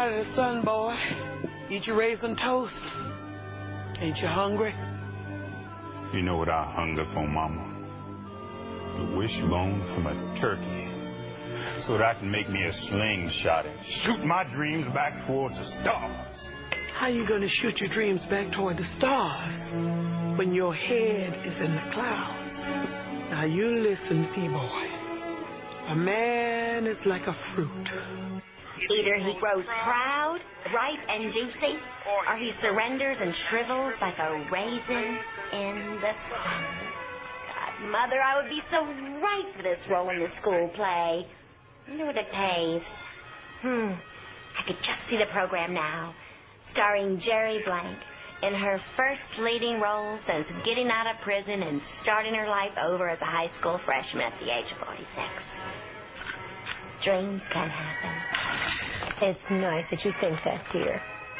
out of the sun, boy. Eat your raisin toast. Ain't you hungry? You know what I hunger for, Mama? The wishbone from a turkey. So that I can make me a slingshot and shoot my dreams back towards the stars. How you gonna shoot your dreams back toward the stars when your head is in the clouds? Now you listen to me, boy. A man is like a fruit. Either he grows proud, ripe, and juicy, or he surrenders and shrivels like a raisin in the sun. God, Mother, I would be so right for this role in the school play. I wonder what it pays. I could just see the program now, starring Jerry Blank in her first leading role since getting out of prison and starting her life over as a high school freshman at the age of 46. Dreams can happen. It's nice that you think that, dear.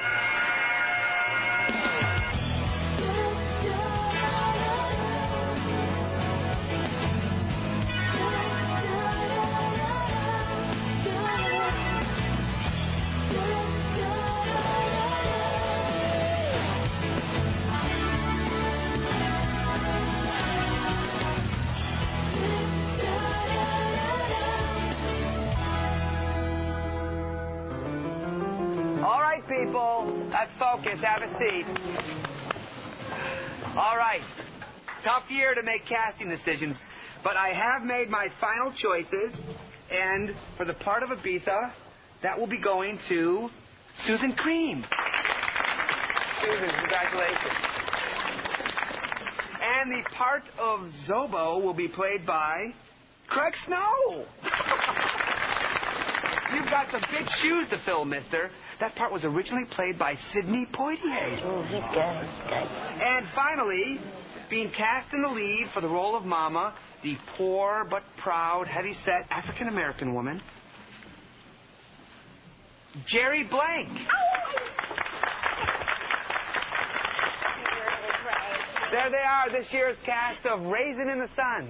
People, let's focus. Have a seat. All right. Tough year to make casting decisions, but I have made my final choices, and for the part of Ibiza, that will be going to Susan Cream. Susan, congratulations. And the part of Zobo will be played by Craig Snow. You've got some big shoes to fill, mister. That part was originally played by Sidney Poitier. Oh, he's good. Good. And finally, being cast in the lead for the role of Mama, the poor but proud, heavy-set African-American woman, Jerry Blank. There they are, this year's cast of Raisin in the Sun.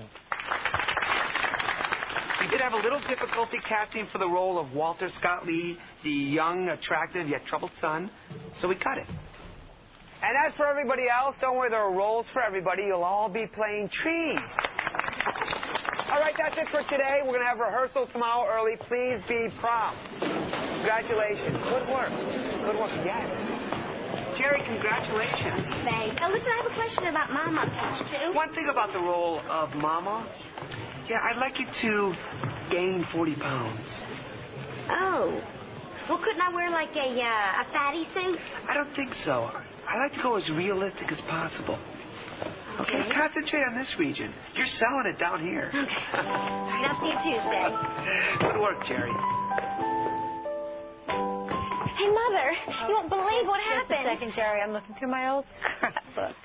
We did have a little difficulty casting for the role of Walter Scott Lee, the young, attractive, yet troubled son, so we cut it. And as for everybody else, don't worry, there are roles for everybody. You'll all be playing trees. All right, that's it for today. We're going to have rehearsal tomorrow early. Please be prompt. Congratulations. Good work. Good work. Yes. Jerry, congratulations. Thanks. Now, listen, I have a question about Mama, page 2. One thing about the role of Mama, I'd like you to gain 40 pounds. Oh. Well, couldn't I wear, like, a fatty suit? I don't think so. I like to go as realistic as possible. Okay, concentrate on this region. You're selling it down here. Okay. All right, I'll see you Tuesday. Good work, Jerry. Hey, Mother, you won't believe what happened. Just a second, Jerry. I'm looking through my old scrapbook.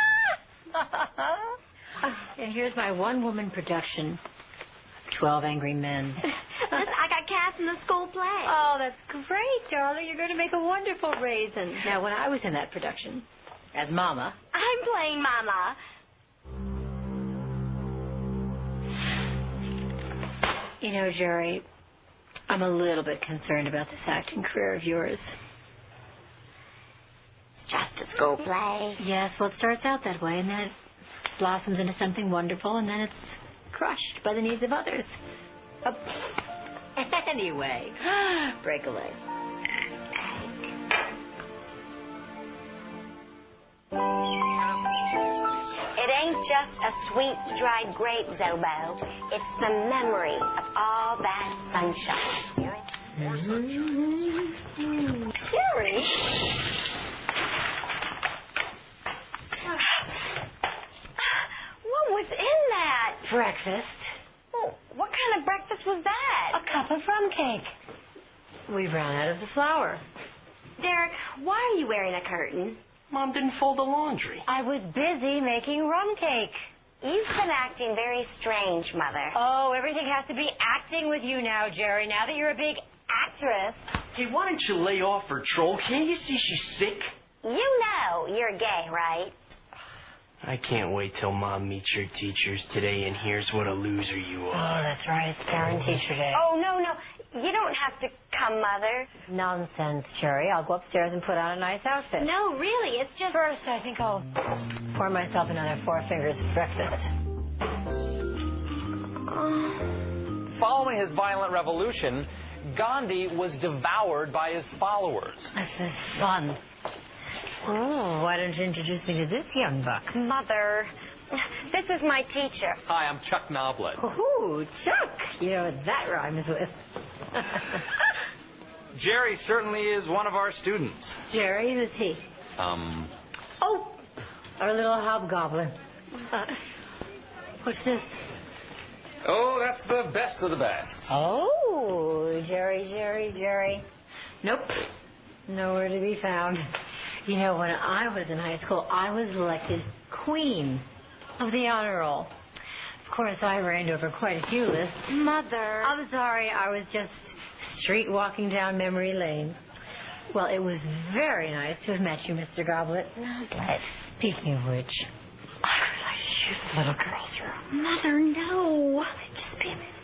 And here's my one-woman production, 12 Angry Men. I got cast in the school play. Oh, that's great, darling. You're going to make a wonderful Raisin. Now, when I was in that production, as Mama... I'm playing Mama. You know, Jerry, I'm a little bit concerned about this acting career of yours. It's just a school play. Yes, well, it starts out that way, and then it blossoms into something wonderful, and then it's crushed by the needs of others. Anyway, break a leg. It ain't just a sweet, dried grape, Zobo. It's the memory of all that sunshine. Jerry? What was in that? Breakfast. Oh, what kind of breakfast was that? A cup of rum cake. We ran out of the flour. Derek, why are you wearing a curtain? Mom didn't fold the laundry. I was busy making rum cake. You've been acting very strange, Mother. Oh, everything has to be acting with you now, Jerry, now that you're a big actress. Hey, why don't you lay off her, troll? Can't you see she's sick? You know you're gay, right? I can't wait till Mom meets your teachers today and hears what a loser you are. Oh, that's right. It's Parent Teacher Day. Oh, no. You don't have to come, Mother. Nonsense, Cherry. I'll go upstairs and put on a nice outfit. No, really. It's just... First, I think I'll pour myself another 4 Fingers breakfast. Following his violent revolution, Gandhi was devoured by his followers. This is fun. Oh, why don't you introduce me to this young buck? Mother, this is my teacher. Hi, I'm Chuck Noblet. Ooh, Chuck. You know what that rhymes with. Jerry certainly is one of our students. Jerry, who's he? Oh, our little hobgoblin. What's this? Oh, that's the best of the best. Oh, Jerry. Nope. Nowhere to be found. You know, when I was in high school, I was elected queen of the honor roll. Of course, I reigned over quite a few lists. Mother. I'm sorry, I was just street walking down memory lane. Well, it was very nice to have met you, Mr. Goblet. Noblet. Speaking of which, I would like to shoot the little girl through. Mother, no. Just be a minute.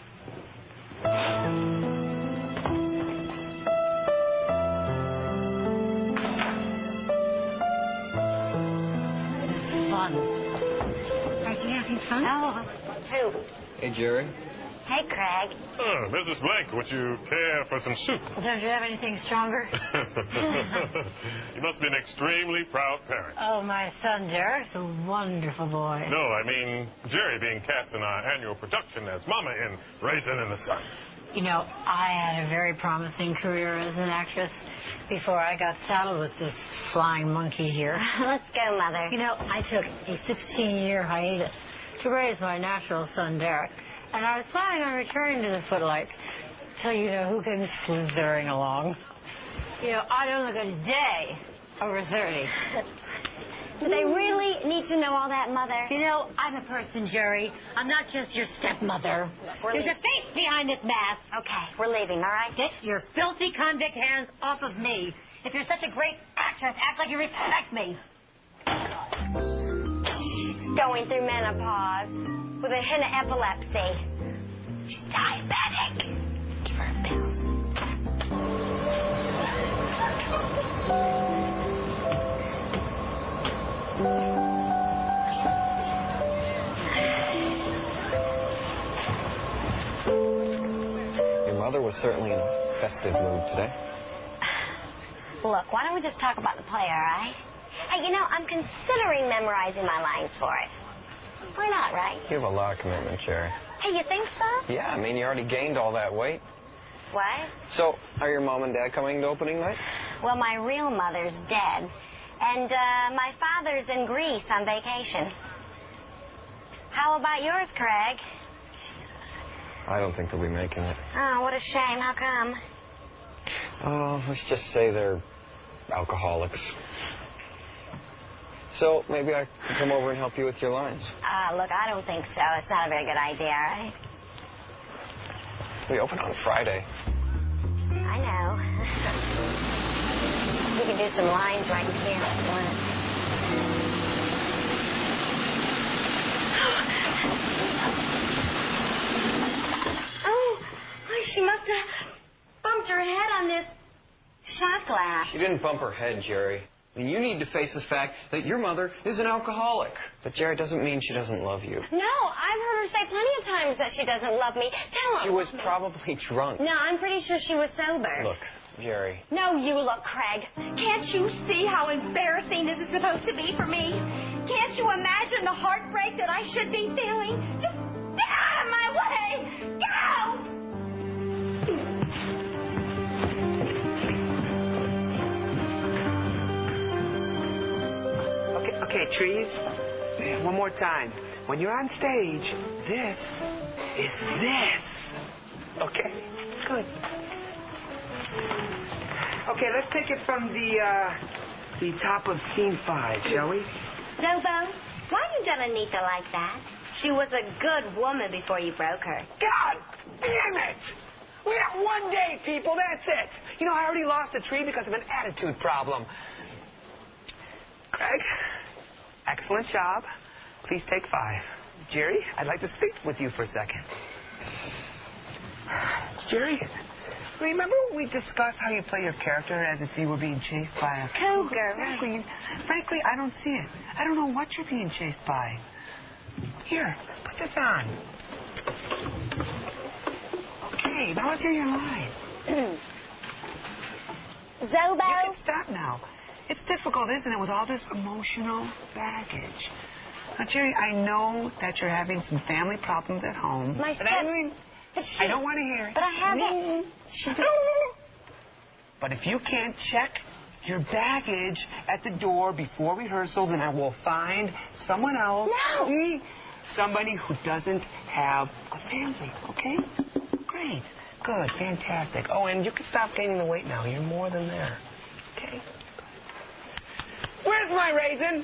Fun. Are you having fun? Oh, who? Hey, Jerry. Hey, Craig. Oh, Mrs. Blank, would you care for some soup? Don't you have anything stronger? You must be an extremely proud parent. Oh, my son, Derek's a wonderful boy. No, I mean Jerry being cast in our annual production as Mama in Raisin in the Sun. You know, I had a very promising career as an actress before I got saddled with this flying monkey here. Let's go, Mother. You know, I took a 16-year hiatus to raise my natural son, Derek. And I was planning on returning to the footlights till you know who came slithering along. You know, I don't look a day over 30. Do they really need to know all that, Mother? You know, I'm a person, Jerry. I'm not just your stepmother. There's a face behind this mask. Okay, we're leaving, all right? Get your filthy convict hands off of me. If you're such a great actress, act like you respect me. She's going through menopause with a hint of epilepsy. She's diabetic. Give her a pill. Your mother was certainly in a festive mood today. Look, why don't we just talk about the play, all right? Hey, you know, I'm considering memorizing my lines for it. Why not, right? You have a lot of commitment, Jerry. Hey, you think so? Yeah, I mean, you already gained all that weight. What? So, are your mom and dad coming to opening night? Well, my real mother's dead. And my father's in Greece on vacation. How about yours, Craig? I don't think they'll be making it. Oh, what a shame. How come? Oh, let's just say they're alcoholics. So, maybe I can come over and help you with your lines. Look, I don't think so. It's not a very good idea, right? We open on Friday. I know. We can do some lines right here if you want. Oh, she must have bumped her head on this shot glass. She didn't bump her head, Jerry. And you need to face the fact that your mother is an alcoholic. But Jerry, doesn't mean she doesn't love you. No, I've heard her say plenty of times that she doesn't love me. Tell her. She was probably drunk. No, I'm pretty sure she was sober. Look, Jerry. No, you look, Craig. Can't you see how embarrassing this is supposed to be for me? Can't you imagine the heartbreak that I should be feeling? Just get out of my way! Go! Okay, Trees. One more time. When you're on stage, this is this. Okay? Good. Okay, let's take it from the top of scene 5, shall we? Zobo, why you done Anita like that? She was a good woman before you broke her. God damn it! We got one day, people. That's it. You know, I already lost a tree because of an attitude problem. Craig, Excellent job. Please take 5. Jerry, I'd like to speak with you for a second. Jerry, remember when we discussed how you play your character as if you were being chased by a cougar? Frankly, I don't see it. I don't know what you're being chased by. Here, put this on. Okay, now let's hear your line. Zobo? You can stop now. It's difficult, isn't it, with all this emotional baggage? Now, Jerry, I know that you're having some family problems at home. My but step... I don't want to hear it. But I haven't... But if you can't check your baggage at the door before rehearsal, then I will find someone else. No! Somebody who doesn't have a family, okay? Great. Good. Fantastic. Oh, and you can stop gaining the weight now. You're more than there. Okay? Where's my raisin?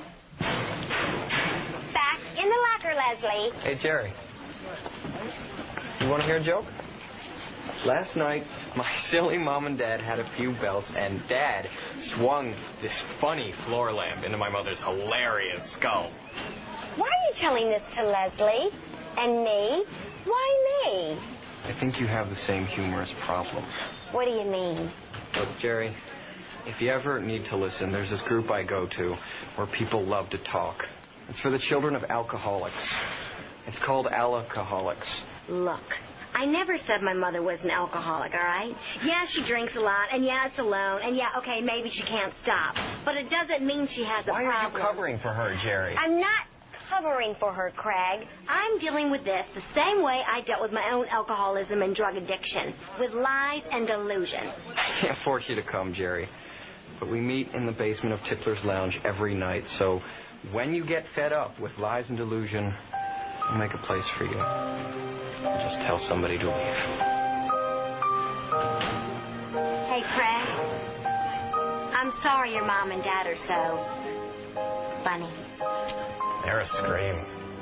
Back in the locker, Leslie. Hey, Jerry. You want to hear a joke? Last night, my silly mom and dad had a few belts, and Dad swung this funny floor lamp into my mother's hilarious skull. Why are you telling this to Leslie and me? Why me? I think you have the same humorous problem. What do you mean? Look, Jerry, if you ever need to listen, there's this group I go to where people love to talk. It's for the children of alcoholics. It's called Alcoholics. Look, I never said my mother was an alcoholic, all right? Yeah, she drinks a lot, and yeah, it's alone, and yeah, okay, maybe she can't stop. But it doesn't mean she has a problem. Why are you covering for her, Jerry? I'm not covering for her, Craig. I'm dealing with this the same way I dealt with my own alcoholism and drug addiction, with lies and delusion. I can't force you to come, Jerry. But we meet in the basement of Tickler's Lounge every night, so when you get fed up with lies and delusion, we'll make a place for you. I'll just tell somebody to leave. Hey, Craig. I'm sorry your mom and dad are so funny. They're a scream.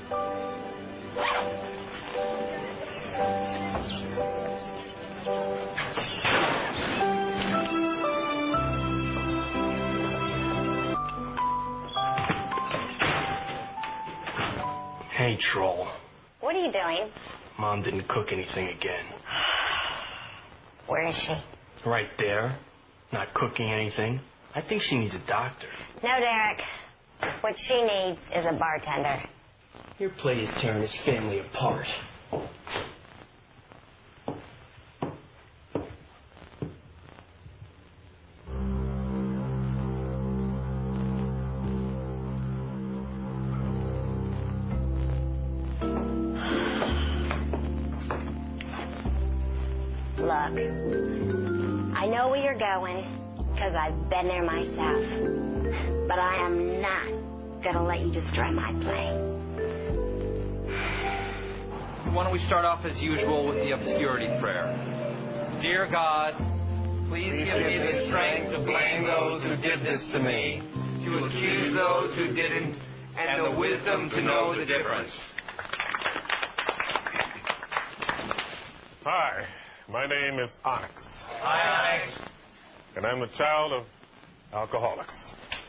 Hey, Troll. What are you doing? Mom didn't cook anything again. Where is she? Right there. Not cooking anything. I think she needs a doctor. No, Derek. What she needs is a bartender. Your play is tearing this family apart. Look, I know where you're going, because I've been there myself. But I am not going to let you destroy my play. Why don't we start off as usual with the obscurity prayer? Dear God, please give me the strength to blame those who did this to me, to accuse those who didn't, and the wisdom to know the difference. Hi, my name is Onyx. Hi, Onyx. And I'm the child of alcoholics.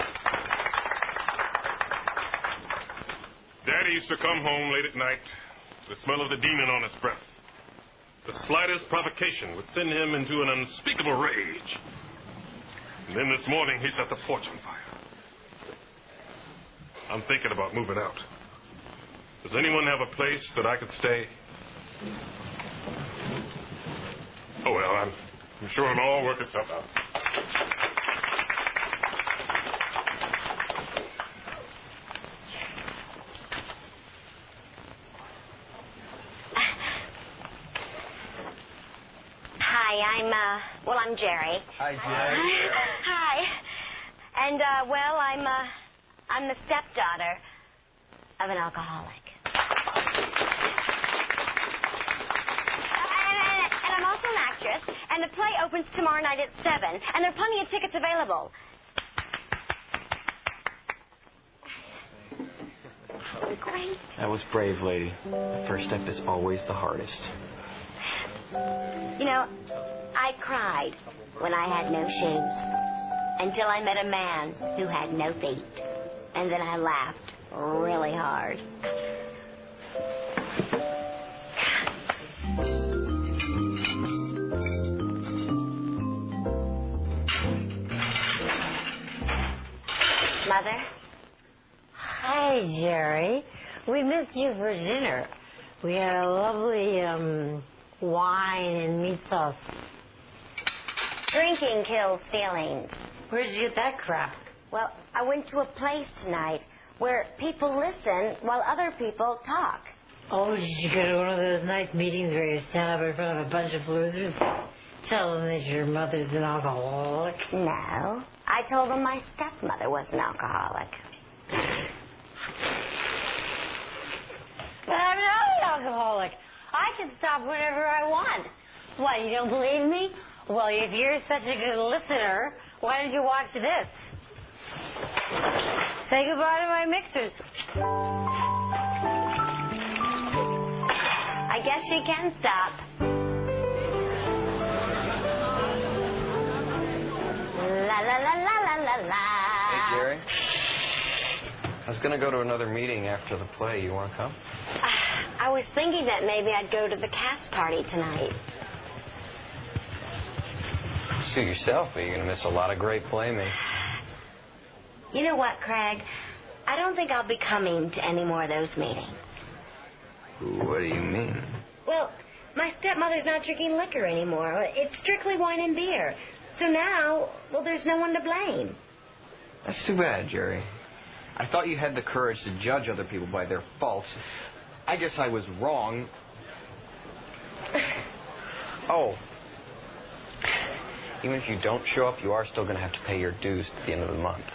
Daddy used to come home late at night, the smell of the demon on his breath. The slightest provocation would send him into an unspeakable rage. And then this morning, he set the porch on fire. I'm thinking about moving out. Does anyone have a place that I could stay? Oh, well, I'm sure it'll all work itself out. I'm Jerry. Hi, Jerry. Hi. And, I'm the stepdaughter of an alcoholic. And I'm also an actress, and the play opens tomorrow night at 7, and there are plenty of tickets available. Great. That was brave, lady. The first step is always the hardest. You know, I cried when I had no shoes until I met a man who had no feet. And then I laughed really hard. Mother? Hi, Jerry. We missed you for dinner. We had a lovely wine and meat sauce. Drinking kills feelings. Where'd you get that crap? Well, I went to a place tonight where people listen while other people talk. Oh, did you go to one of those nice meetings where you stand up in front of a bunch of losers? Tell them that your mother's an alcoholic? No. I told them my stepmother was an alcoholic. But I'm not an alcoholic. I can stop whenever I want. What, you don't believe me? Well, if you're such a good listener, why don't you watch this? Say goodbye to my mixers. I guess she can stop. La la la la la la la. Hey, Jerry. I was going to go to another meeting after the play. You want to come? I was thinking that maybe I'd go to the cast party tonight. Suit yourself, but you're going to miss a lot of great blaming. You know what, Craig? I don't think I'll be coming to any more of those meetings. What do you mean? Well, my stepmother's not drinking liquor anymore. It's strictly wine and beer. So now, well, there's no one to blame. That's too bad, Jerry. I thought you had the courage to judge other people by their faults. I guess I was wrong. Oh. Even if you don't show up, you are still going to have to pay your dues at the end of the month.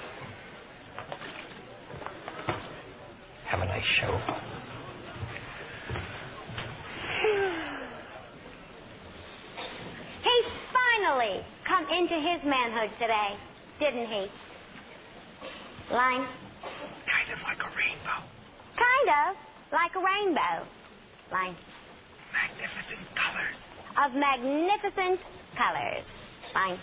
Have a nice show. He finally come into his manhood today, didn't he? Line? Kind of like a rainbow. Kind of like a rainbow. Line? Magnificent colors. Of magnificent colors. Line?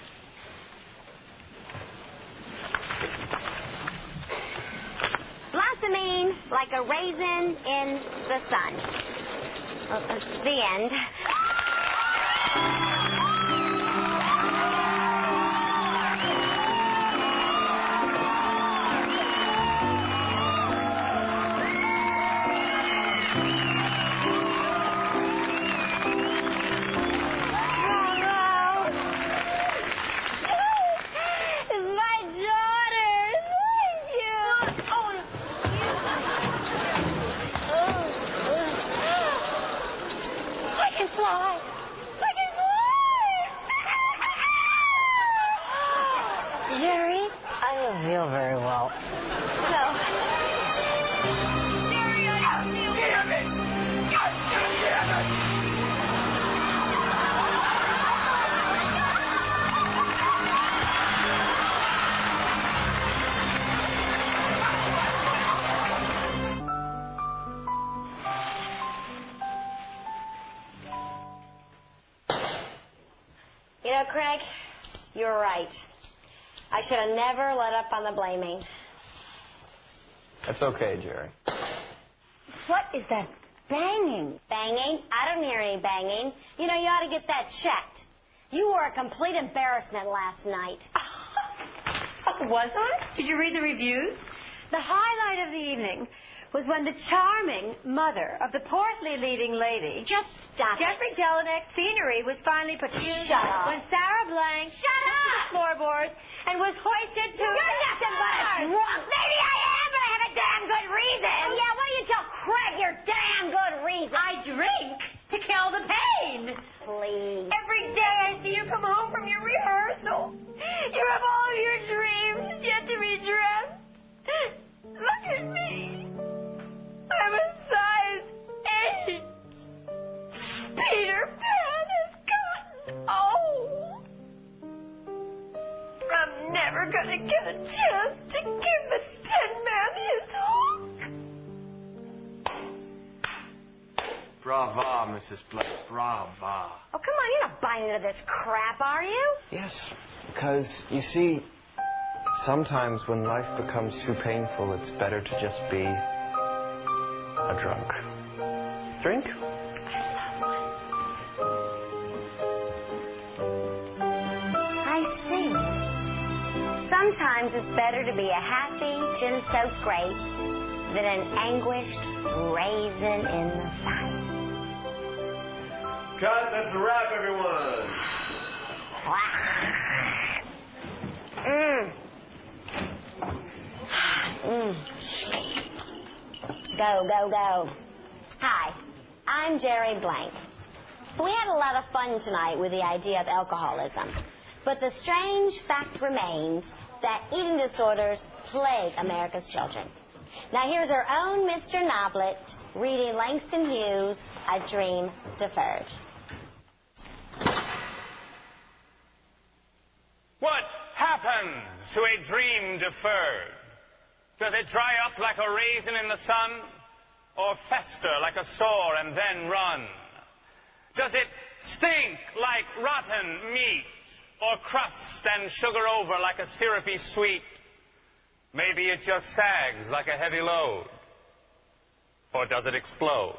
Blossoming like a raisin in the sun. The end. You know, Craig, you're right. I should have never let up on the blaming. That's okay, Jerry. What is that banging? Banging? I don't hear any banging. You know, you ought to get that checked. You were a complete embarrassment last night. Was I? Did you read the reviews? The highlight of the evening was when the charming mother of the portly leading lady, Just stop Jeffrey Jelinek scenery, was finally put to use. Shut up. When Sarah Blank Shut took to the up. floorboards and was hoisted to You're nothing but a drunk. Maybe I am, but I have a damn good reason. Oh, yeah, why don't you tell Craig your damn good reason? I drink to kill the pain. Please. Every day I see you come home from your rehearsal. You have all of your dreams yet to be dreamt. Look at me. I'm a size 8. Peter Pan has gotten old. I'm never gonna get a chance to give the Tin Man his hook. Brava, Mrs. Blake. Brava. Oh, come on, you're not buying into this crap, are you? Yes, because, you see, Sometimes when life becomes too painful, it's better to just be a drunk. Drink? I see. Sometimes it's better to be a happy, gin-soaked grape than an anguished raisin in the sun. Cut, that's a wrap, everyone. Go, go, go. Hi, I'm Jerry Blank. We had a lot of fun tonight with the idea of alcoholism. But the strange fact remains that eating disorders plague America's children. Now here's our own Mr. Noblet reading Langston Hughes' A Dream Deferred. What happens to a dream deferred? Does it dry up like a raisin in the sun? Or fester like a sore and then run? Does it stink like rotten meat? Or crust and sugar over like a syrupy sweet? Maybe it just sags like a heavy load. Or does it explode?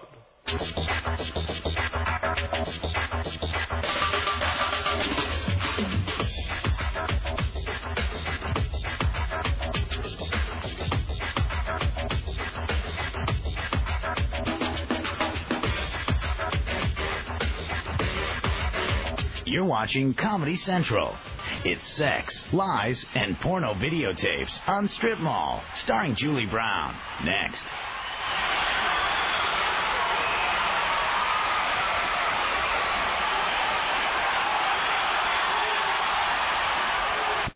You're watching Comedy Central. It's sex, lies, and porno videotapes on Strip Mall, starring Julie Brown. Next.